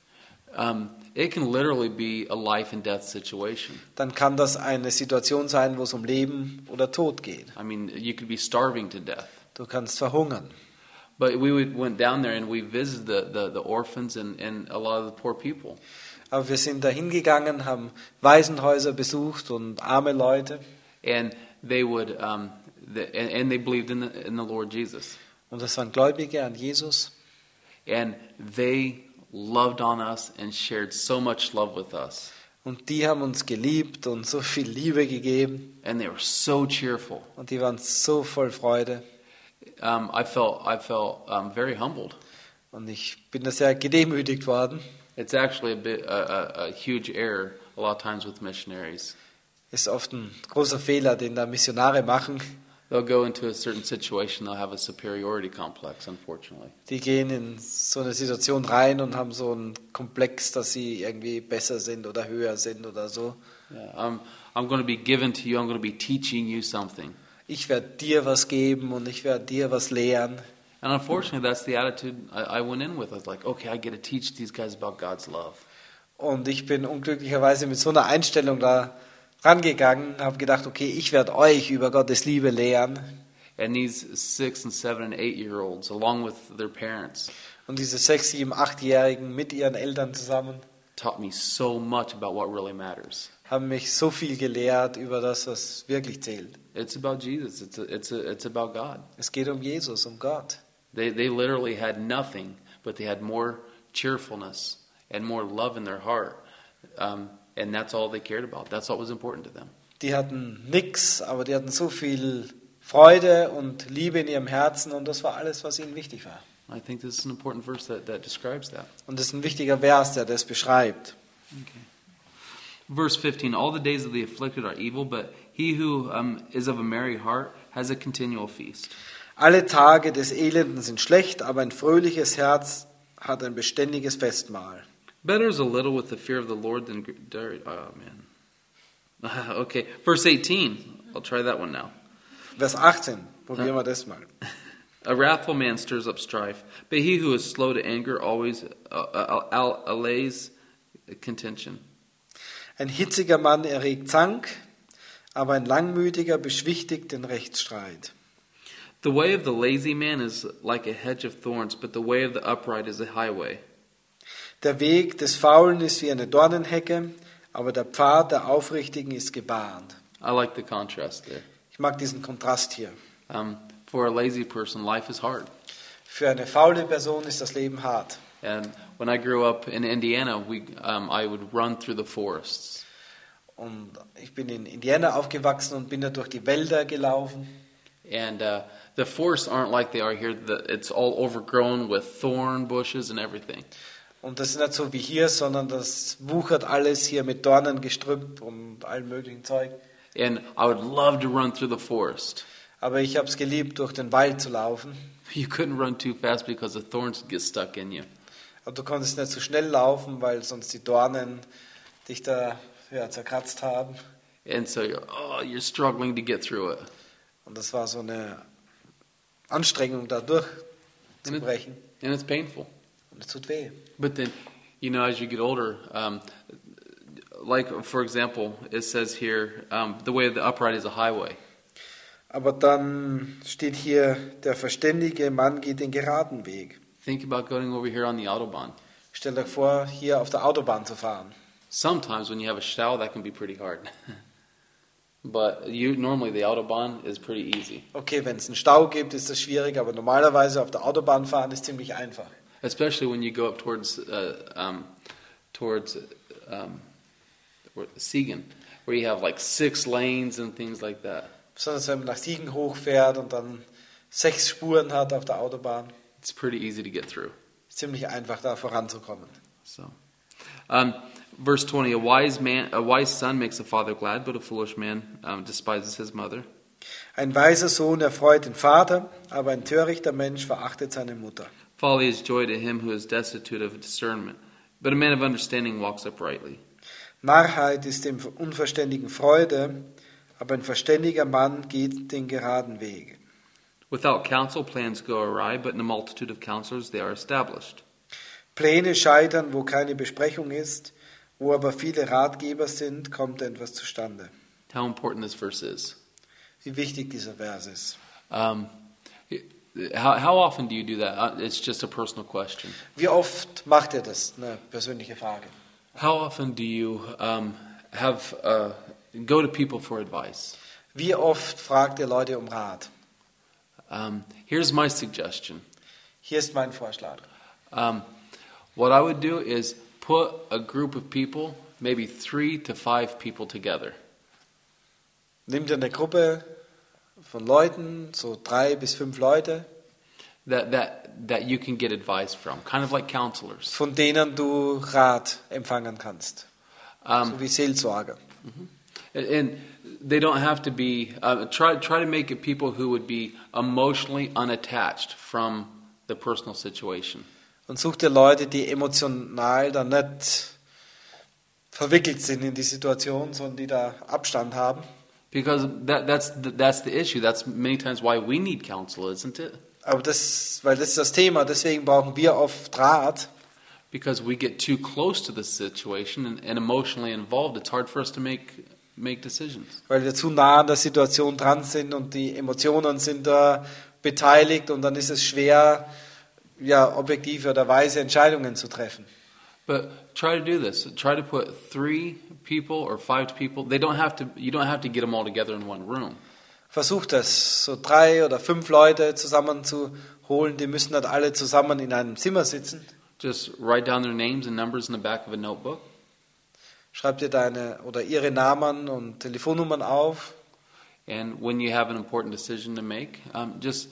um, it can literally be a life and death situation. dann kann das eine Situation sein, wo es um Leben oder Tod geht. I mean, you could be starving to death. Du kannst verhungern. But we would, went down there and we visited the, the, the orphans and, and a lot of the poor people. Aber wir sind da hingegangen, haben Waisenhäuser besucht und arme Leute. And they would, um, the, and, and they believed in the, in the Lord Jesus. Und das waren Gläubige an Jesus. And they loved on us and shared so much love with us. Und die haben uns geliebt und so viel Liebe gegeben. And they were so cheerful. Und die waren so voll Freude. Um, I felt, I felt um, very humbled. Und ich bin da sehr gedemütigt worden. It's actually a bit a, a, a huge error a lot of times with missionaries. Ist oft ein großer Fehler, den da Missionare machen. They'll go into a certain situation, they'll have a superiority complex, unfortunately. Die gehen in so eine Situation rein und haben so einen Komplex, dass sie irgendwie besser sind oder höher sind oder so. Yeah, I'm, I'm going to be given to you, I'm going to be teaching you something. Ich werde dir was geben und ich werde dir was lehren. And unfortunately, that's the attitude I, I went in with. I was like, okay, I get to teach these guys about God's love. Und ich bin unglücklicherweise mit so einer Einstellung da rangegangen, habe gedacht, okay, ich werde euch über Gottes Liebe lehren. And these six and seven and eight year olds, along with their parents, Und diese sechs, sieben, achtjährigen mit ihren Eltern zusammen taught me so much about what really matters. haben mich so viel gelehrt über das, was wirklich zählt. It's about Jesus. It's a, it's a, it's about God. Es geht um Jesus, um Gott. They they literally had nothing, but they had more cheerfulness and more love in their heart, um, and that's all they cared about. That's what was important to them. Die hatten nichts, aber die hatten so viel Freude und Liebe in ihrem Herzen, und das war alles, was ihnen wichtig war. I think this is an important verse that, that describes that. Und das ist ein wichtiger Vers, der das beschreibt. Okay. Verse fifteen, all the days of the afflicted are evil, but he who um, is of a merry heart has a continual feast. Alle Tage des Elenden sind schlecht, aber ein fröhliches Herz hat ein beständiges Festmahl. Better is a little with the fear of the Lord than... Oh, man. Okay, verse eighteen. I'll try that one now. Vers achtzehn, probieren wir das mal. A wrathful man stirs up strife, but he who is slow to anger always uh, uh, allays contention. Ein hitziger Mann erregt Zank, aber ein langmütiger beschwichtigt den Rechtsstreit. The way of the lazy man is like a hedge of thorns, but the way of the upright is a highway. Der Weg des Faulen ist wie eine Dornenhecke, aber der Pfad der Aufrichtigen ist gebahnt. I like the contrast there. Ich mag diesen Kontrast hier. Um, for a lazy person, life is hard. Für eine faule Person ist das Leben hart. And when I grew up in Indiana, we um, I would run through the forests. Und ich bin in Indiana aufgewachsen und bin da durch die Wälder gelaufen. And uh, the forests aren't like they are here. The, it's all overgrown with thorn bushes and everything. Und das ist nicht so wie hier, sondern das wuchert alles hier mit Dornengestrüpp und allem möglichen Zeug. And I would love to run through the forest. Aber ich habe es geliebt, durch den Wald zu laufen. You couldn't run too fast because the thorns would get stuck in you. Aber du konntest nicht so schnell laufen, weil sonst die Dornen dich da ja, zerkratzt haben. And so you're, oh, you're struggling to get through it. Und das war so eine Anstrengung, da durchzubrechen. And it's painful. Und es tut weh. But then, you know, as you get older, um, like, for example, it says here, um, the way of the upright is a highway. Aber dann steht hier, der verständige Mann geht den geraden Weg. Think about going over here on the Autobahn. Stellt euch vor, hier auf der Autobahn zu fahren. Sometimes when you have a stau, that can be pretty hard. But you normally the Autobahn is pretty easy. Okay, wenn es einen Stau gibt, ist das schwierig, aber normalerweise auf der Autobahn fahren ist ziemlich einfach. Especially when you go up towards uh, um, towards um, Siegen, where you have like six lanes and things like that. Besonders wenn man nach Siegen hochfährt und dann sechs Spuren hat auf der Autobahn. It's pretty easy to get through. Ist ziemlich einfach, da voranzukommen. So, um, verse twenty: a wise man, a wise son makes a father glad, but a foolish man um, despises his mother. Ein weiser Sohn erfreut den Vater, aber ein törichter Mensch verachtet seine Mutter. Folly is joy to him who is destitute of discernment, but a man of understanding walks uprightly. Narrheit ist dem Unverständigen Freude, aber ein verständiger Mann geht den geraden Weg. Without counsel, plans go awry, but in a multitude of counselors they are established. Pläne scheitern, wo keine Besprechung ist, wo aber viele Ratgeber sind, kommt etwas zustande. How important this verse is. Wie wichtig dieser Vers ist. Um, how, how often do you do that? Uh, It's just a personal question. Wie oft macht ihr das? Eine persönliche Frage. How often do you um, have uh, go to people for advice? Wie oft fragt ihr Leute um Rat? Um, here's my suggestion. Hier ist mein Vorschlag. Um, what I would do is put a group of people, maybe three to five people together. Nimm dir eine Gruppe von Leuten, so drei bis fünf Leute, That, that, that you can get advice from, kind of like counselors. von denen du Rat empfangen kannst. Um, So wie Seelsorger. and, and they don't have to be, uh, try, try to make it people who would be emotionally unattached from the personal situation. Und such dir Leute, die emotional da nicht verwickelt sind in die Situation, sondern die da Abstand haben. Because that, that's, the, that's the issue. That's many times why we need counsel, isn't it? Aber das, weil das ist das Thema, deswegen brauchen wir oft Rat, Because we get too close to the situation and, and emotionally involved, it's hard for us to make, make decisions. weil wir zu nah an der Situation dran sind und die Emotionen sind da beteiligt und dann ist es schwer, ja, objektive oder weise Entscheidungen zu treffen. But try to do this. Try to put three people or five people. They don't have to. You don't have to get them all together in one room. Versuch das, so drei oder fünf Leute zusammenzuholen, die müssen nicht alle zusammen in einem Zimmer sitzen. Just write down their names and numbers in the back of a notebook, Schreib dir deine oder ihre Namen und Telefonnummern auf. and when you have an important decision to make, um, just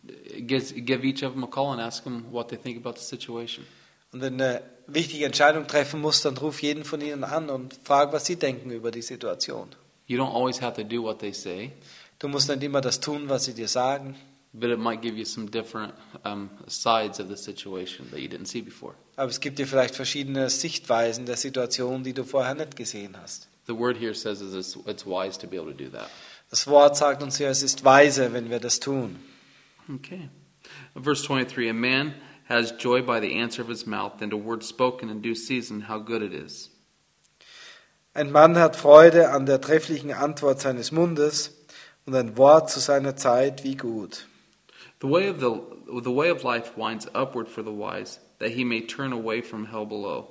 give, give each of them a call and ask them what they think about the situation. Und wenn du eine wichtige Entscheidung treffen musst, dann ruf jeden von ihnen an und frag, was sie denken über die Situation. You don't always have to do what they say, Du musst nicht immer das tun, was sie dir sagen, but it might give you some different um, sides of the situation that you didn't see before. aber es gibt dir vielleicht verschiedene Sichtweisen der Situation, die du vorher nicht gesehen hast. The word here says is it's, it's wise to be able to do that. Das Wort sagt uns ja, es ist weise, wenn wir das tun. Okay. Verse twenty-three, a man has joy by the answer of his mouth, and a word spoken in due season, how good it is. Ein Mann hat Freude an der trefflichen Antwort seines Mundes und ein Wort zu seiner Zeit, wie gut. The way of the the way of life winds upward for the wise, that he may turn away from hell below.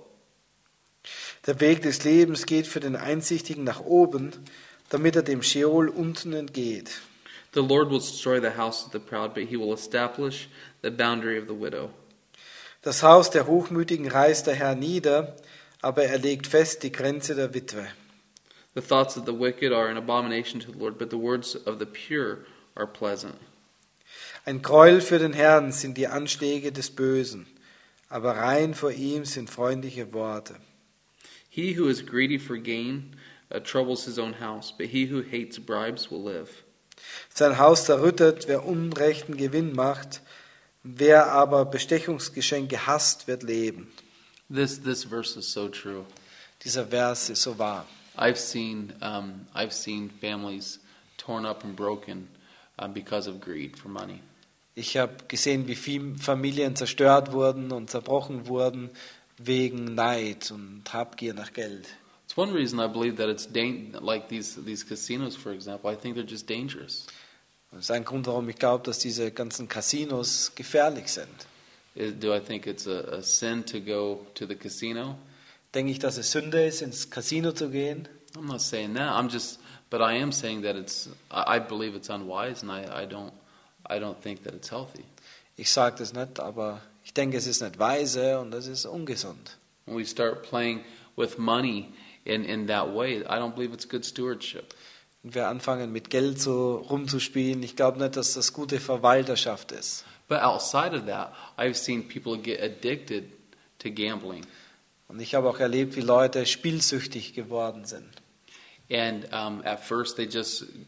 Der Weg des Lebens geht für den Einsichtigen nach oben, damit er dem Scheol unten entgeht. The Lord will destroy the house of the proud, but he will establish the boundary of the widow. Das Haus der Hochmütigen reißt der Herr nieder, aber er legt fest die Grenze der Witwe. The thoughts of the wicked are an abomination to the Lord, but the words of the pure are pleasant. Ein Gräuel für den Herrn sind die Anschläge des Bösen, aber rein vor ihm sind freundliche Worte. He who is greedy for gain uh, troubles his own house, but he who hates bribes will live. Sein Haus zerrüttet, wer unrechten Gewinn macht, wer aber Bestechungsgeschenke hasst, wird leben. This this verse is so true. Dieser Vers ist so wahr. I've seen um, I've seen families torn up and broken uh, because of greed for money. Ich habe gesehen, wie viele Familien zerstört wurden und zerbrochen wurden wegen Neid und Habgier nach Geld. It's one reason I believe that it's dan- like these these casinos, for example. I think they're just dangerous. Das ist ein Grund, warum ich glaube, dass diese ganzen Casinos gefährlich sind. Is- Do I think it's a, a sin to go to the casino? Denke ich, dass es Sünde ist, ins Casino zu gehen? I'm not saying that. I'm just, but I am saying that it's. I, I believe it's unwise, and I, I don't, I don't think that it's healthy. Ich sage das nicht, aber ich denke, es ist nicht weise und es ist ungesund. When we start playing with money in, in that way, I don't believe it's good stewardship. Und wir anfangen mit Geld so rumzuspielen, ich glaube nicht, dass das gute Verwalterschaft ist. But outside of that, I've seen people get addicted to gambling. Und ich habe auch erlebt, wie Leute spielsüchtig geworden sind. And um, at first, they just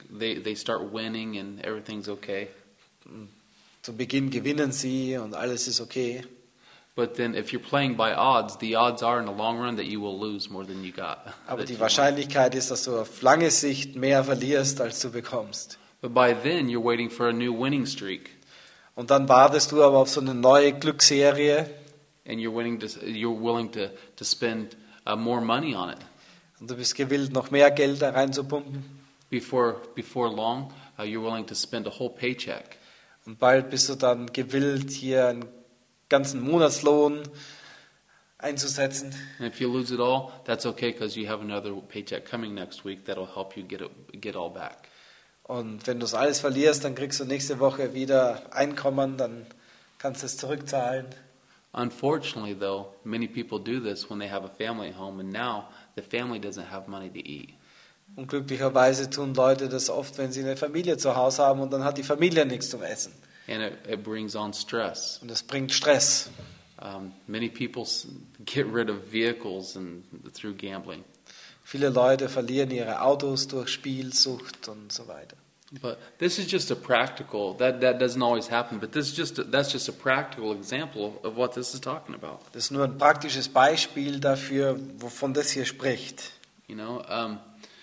they, they start winning and everything's okay. Zu Beginn gewinnen sie und alles ist okay. But then if you're playing by odds, the odds are in the long run that you will lose more than you got. Aber that die you want. Wahrscheinlichkeit ist, dass du auf lange Sicht mehr verlierst, als du bekommst. But by then, you're waiting for a new winning streak. Und dann wartest du aber auf so eine neue Glücksserie And you're, winning to, you're willing to, to spend uh, more money on it. und du bist gewillt, noch mehr Geld da reinzupumpen. Before, before long, uh, you're willing to spend a whole paycheck. Und bald bist du dann gewillt, hier einen ganzen Monatslohn einzusetzen. And if you lose it all, that's okay because you have another paycheck coming next week that'll help you get it, get all back. Und wenn du es alles verlierst, dann kriegst du nächste Woche wieder Einkommen, dann kannst du es zurückzahlen. Unfortunately, though, many people do this when they have a family at home, and now the family doesn't have money to eat. Und glücklicherweise tun Leute das oft, wenn sie eine Familie zu Hause haben und dann hat die Familie nichts zum Essen. And it, it brings on stress. Und das bringt Stress. Um, many people s- get rid of vehicles and through gambling. Viele Leute verlieren ihre Autos durch Spielsucht und so weiter. But this is just a practical. That that doesn't always happen. But this is just a, that's just a practical example of what this is talking about. Das ist nur ein praktisches Beispiel dafür, wovon das hier spricht. You know, um,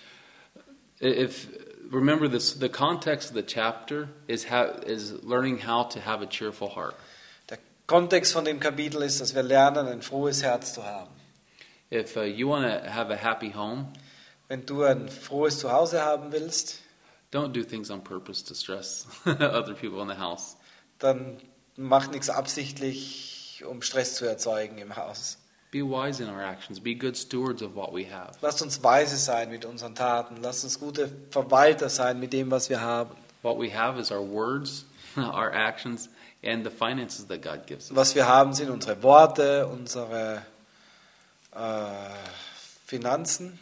if remember this, the context of the chapter is how is learning how to have a cheerful heart. Der Kontext von dem Kapitel ist, dass wir lernen, ein frohes Herz zu haben. If uh, you want to have a happy home, Wenn du ein frohes Zuhause haben willst, don't do things on purpose to stress other people in the house. dann mach nichts absichtlich, um Stress zu erzeugen im Haus. Be wise in our actions. Be good stewards of what we have. Lasst uns weise sein mit unseren Taten. Lasst uns gute Verwalter sein mit dem, was wir haben. What we have is our words, our actions, and the finances that God gives us. Was wir haben, sind unsere Worte, unsere äh, Finanzen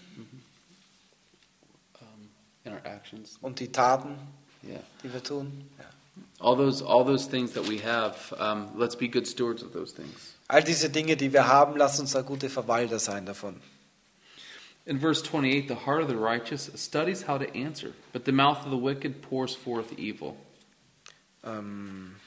Um, in our actions, und die Taten, yeah. die wir tun. Ja. All those, all those things that we have. Um, let's be good stewards of those things. All diese Dinge, die wir haben, lasst uns da gute Verwalter sein davon. In verse twenty-eight, the heart of the righteous studies how to answer, but the mouth of the wicked pours forth evil. Ähm,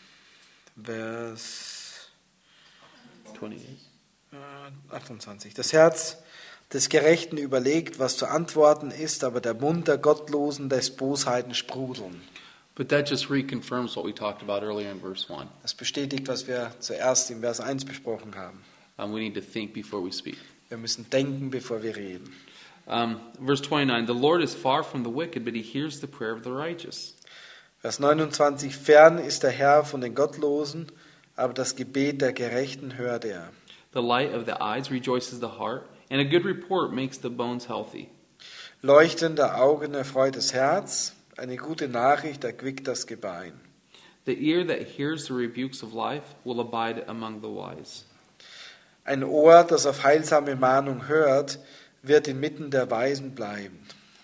Vers twenty-eight. äh, achtundzwanzig. Das Herz des Gerechten überlegt, was zu antworten ist, aber der Mund der Gottlosen lässt Bosheiten sprudeln. But that just reconfirms what we talked about earlier in verse one. Das bestätigt, was wir zuerst im Vers eins besprochen haben. Um, we need to think before we speak. Wir müssen denken, bevor wir reden. Um, verse twenty-nine, the Lord is far from the wicked, but he hears the prayer of the righteous. Vers neunundzwanzig. Fern ist der Herr von den Gottlosen, aber das Gebet der Gerechten hört er. The light of the eyes rejoices the heart, and a good report makes the bones healthy. Leuchtende Augen erfreut das Herz, eine gute Nachricht erquickt das Gebein. The ear that hears the rebukes of life will abide among the wise. Ein Ohr, das auf heilsame Mahnung hört, wird inmitten der Weisen bleiben.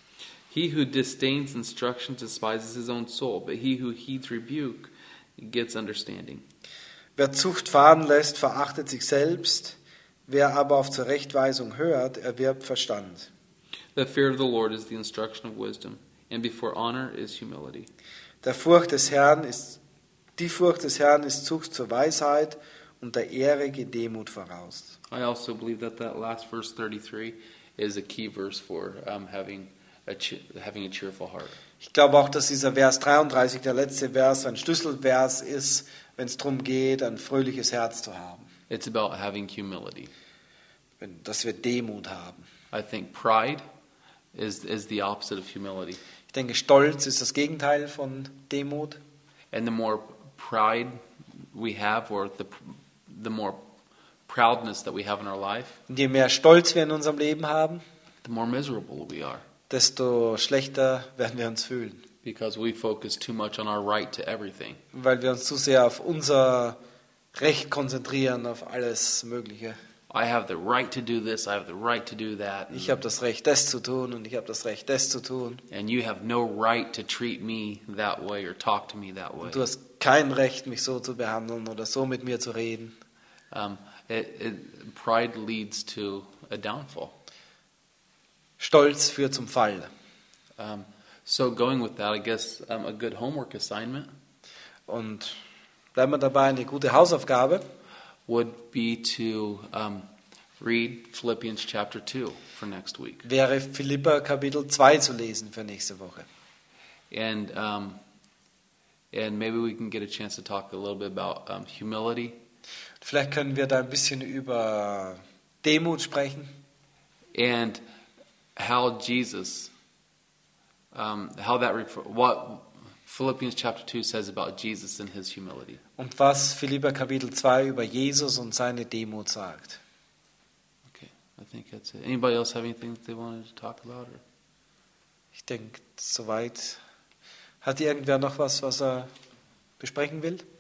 He who disdains instruction despises his own soul, but he who heeds rebuke gets understanding. Wer Zucht fahren lässt, verachtet sich selbst, wer aber auf Zurechtweisung hört, erwirbt Verstand. The fear of the Lord is the instruction of wisdom, and before honor is humility. Der Furcht des Herrn ist, die Furcht des Herrn ist Zucht zur Weisheit und der Ehre geht Demut voraus. I also believe that that last verse thirty-three is a key verse for um, having a che- having a cheerful heart. Ich glaube auch, dass dieser Vers dreiunddreißig, der letzte Vers, ein Schlüsselvers ist, wenn es darum geht, ein fröhliches Herz zu haben. It's about having humility. Wenn, dass wir Demut haben. I think pride is is the opposite of humility, Ich denke, Stolz ist das Gegenteil von Demut. and the more pride we have, or the the more proudness that we have in our life, Und je mehr Stolz wir in unserem Leben haben, the more miserable we are, desto schlechter werden wir uns fühlen. because we focus too much on our right to everything. Weil wir uns zu sehr auf unser Recht konzentrieren, auf alles Mögliche. I have the right to do this. I have the right to do that. Ich habe das Recht, das zu tun und ich habe das Recht, das zu tun. And you have no right to treat me that way or talk to me that way. Und du hast kein Recht, mich so zu behandeln oder so mit mir zu reden. Um, it, it, pride leads to a downfall. Stolz führt zum Fall. Um, So going with that, I guess um, a good homework assignment Und bleiben wir dabei, eine gute Hausaufgabe would be to um, read Philippians chapter two for next week. wäre Philipper Kapitel zwei zu lesen für nächste Woche. And um, and maybe we can get a chance to talk a little bit about um, humility Vielleicht können wir da ein bisschen über Demut sprechen and how Jesus, um, how that refer- what Philippians chapter two says about Jesus and his humility. und was Philipper Kapitel zwei über Jesus und seine Demut sagt. Okay, I think that's it. Anybody else have anything that they wanted to talk about? Or? Ich denke, soweit. Hat irgendwer noch was, was er besprechen will?